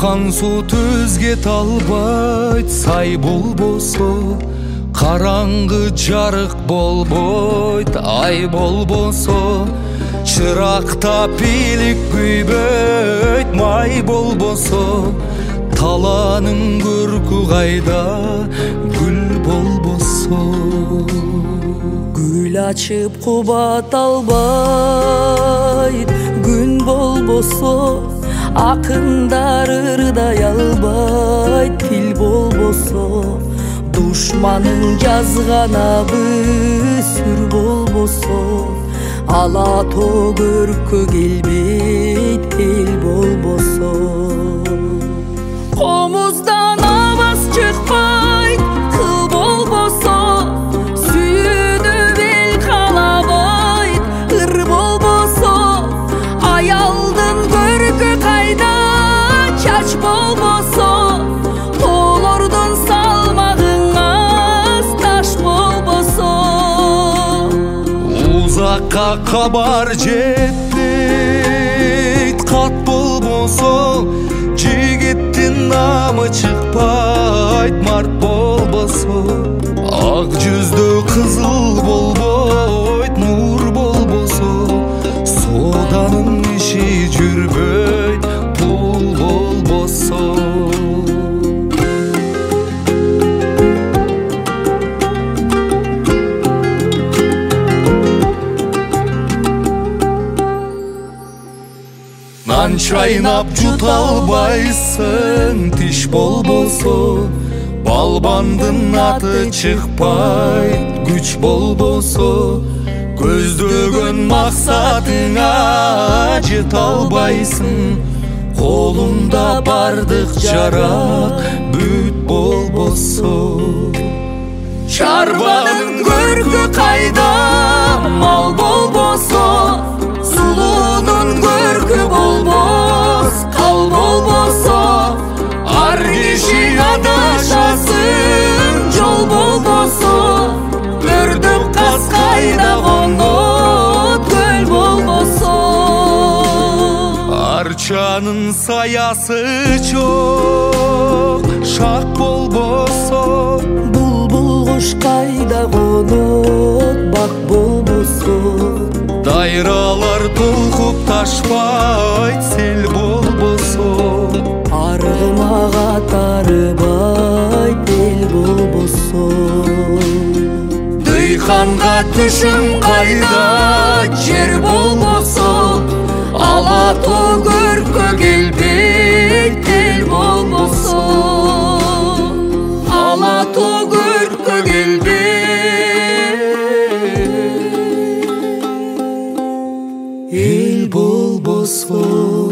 Аккан суу түзге талбайт, сай болбосо караңгы жарык болбойт, ай болбосо чыракта пилик күйбөйт, май болбосо таланын көркү кайда, гүл болбосо. Гүл ачып кубат албайт, күн болбосо акындар ырдай албайт, тил болбосо душманын жазган абы сүр болбосо ала тоо көркө келбейт, эл болбосо. Комуздан абас чыкпайт, кыл болбосо сүйүнүп эл каалабайт, ыр болбосо аялдын көркү кайда, чач болбосо тоолордун салмагыңас таш болбосо. Узакка кабар жетпейт, кат болбосо жигиттин намы чыкпайт, март болбосо ак жүздө кызыл болбойт, нур болбосо сооданын иши жүрбөйт, пул болбосо. Нан чайнап жута албайсың, тиш болбосо балбандын аты чыкпайт, күч болбосо көздөгөн максатыңа жете албайсың, колуңда бардык жарак бүт болбосо. Чарбанын көркү кайда, мал болбосо сулуунун көркү болбос, кал болбосо ар киши адашасын, жол болбосо көрдүм каз кайда конот, көл болбосо. Арчанын саясы чок, шак болбосо Булбул куш кайда конот, бак болбосо. Дайралар толкуп ташпайт, сел болбосо Аргымага тарыбайт, эл болбосо. Дыйканга түшүм кайда, жер болбосо ала тоо көркө келбейт, эл болбосо ала тоо көркө келбейт, эл болбосо.